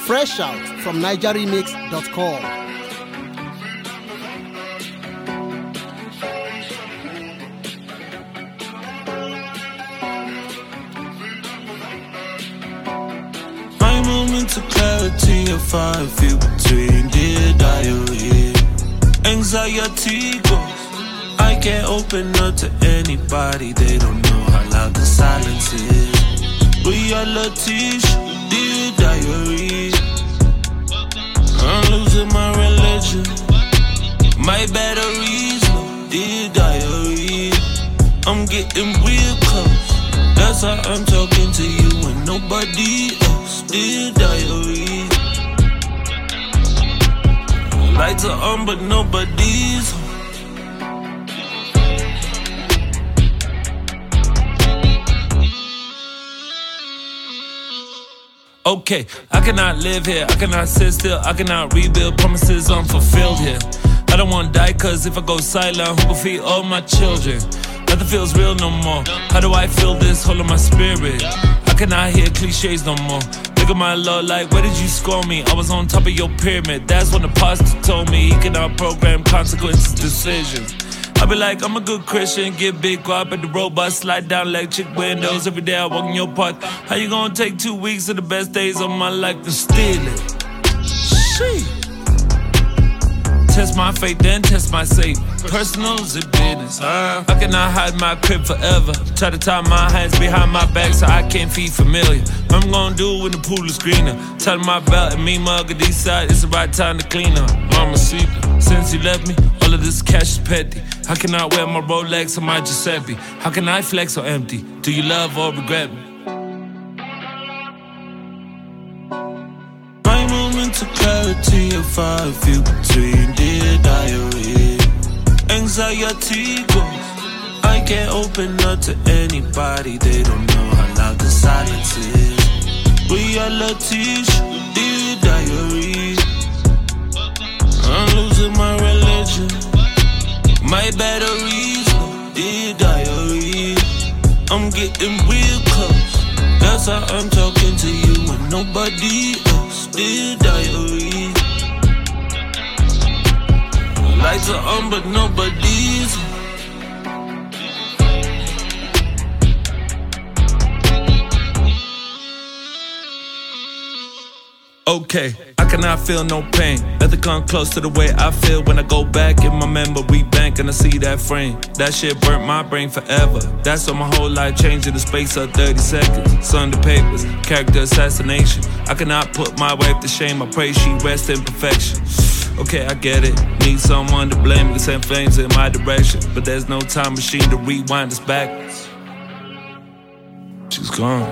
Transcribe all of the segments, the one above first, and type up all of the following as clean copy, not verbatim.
Fresh out from NigerRemix.com. Moments of clarity if I feel between dear diary. Anxiety goes, I can't open up to anybody. They don't know how loud the silence is. Reality, dear diary. I'm losing my religion, my batteries low, dear diary. I'm getting real close, that's how I'm talking to you and nobody else, dear diary. Lights are on but nobody's home. Okay, I cannot live here, I cannot sit still, I cannot rebuild promises unfulfilled here. I don't wanna die cause if I go silent, who will feed all my children? Nothing feels real no more. How do I feel this hole in my spirit? I cannot hear cliches no more. Look at my Lord like, where did you score me? I was on top of your pyramid. That's when the pastor told me he cannot program consequences, decisions. I be like, I'm a good Christian, get big, go up at the robot, slide down electric windows. Every day I walk in your park. How you gonna take 2 weeks of the best days of my life and steal it? Shit. Test my faith, then test my safe. Personal's a business. I cannot hide my crib forever. Try to tie my hands behind my back so I can't feel familiar. What I'm gonna do when the pool is greener? Tighten my belt and me mug at these side. It's the right time to clean up. Mama sleeping. Since you left me, all of this cash is petty. How can I wear my Rolex or my Giuseppe? How can I flex or empty? Do you love or regret me? My moments of clarity if I feel between dear diary. Anxiety goes, I can't open up to anybody. They don't know how loud the silence is. Reality, dear diary. I'm losing my religion, my batteries low, dear diary. I'm getting real close, that's how I'm talking to you and nobody else, dear diary. Lights are on but nobody's home. Okay, I cannot feel no pain. Nothing come close to the way I feel when I go back in my memory bank and I see that frame. That shit burnt my brain forever. That's when my whole life changed in the space of 30 seconds. Sunday papers, character assassination. I cannot put my wife to shame. I pray she rests in perfection. Okay, I get it. Need someone to blame me to send flames in my direction. But there's no time machine to rewind us backwards. She's gone.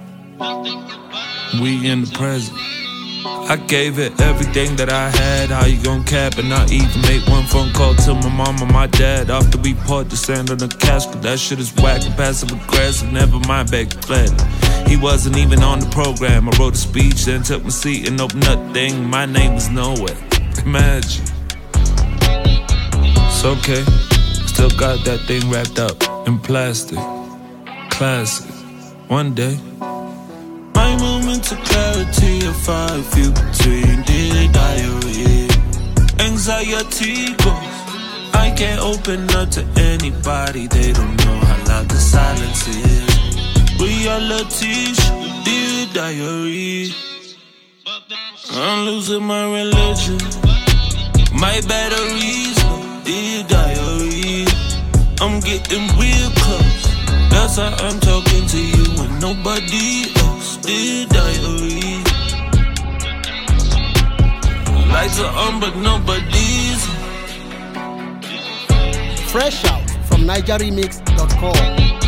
We in the present. I gave it everything that I had. How you gon' cap and not even make one phone call to my mom or my dad? After we poured the sand on the casket, that shit is whack and passive aggressive. Never mind, beg fled. He wasn't even on the program. I wrote a speech, then took my seat and opened up the thing. My name was nowhere. Imagine. It's okay. Still got that thing wrapped up in plastic. Classic. One day. My moments of clarity if I feel between dear diary. Anxiety goes, I can't open up to anybody. They don't know how loud the silence is. Reality, dear diary. I'm losing my religion, my batteries low, dear diary. I'm getting real close, that's how I'm talking to you and nobody else, dear diary. Lights are on but nobody's home. Fresh out from NigerRemix.com.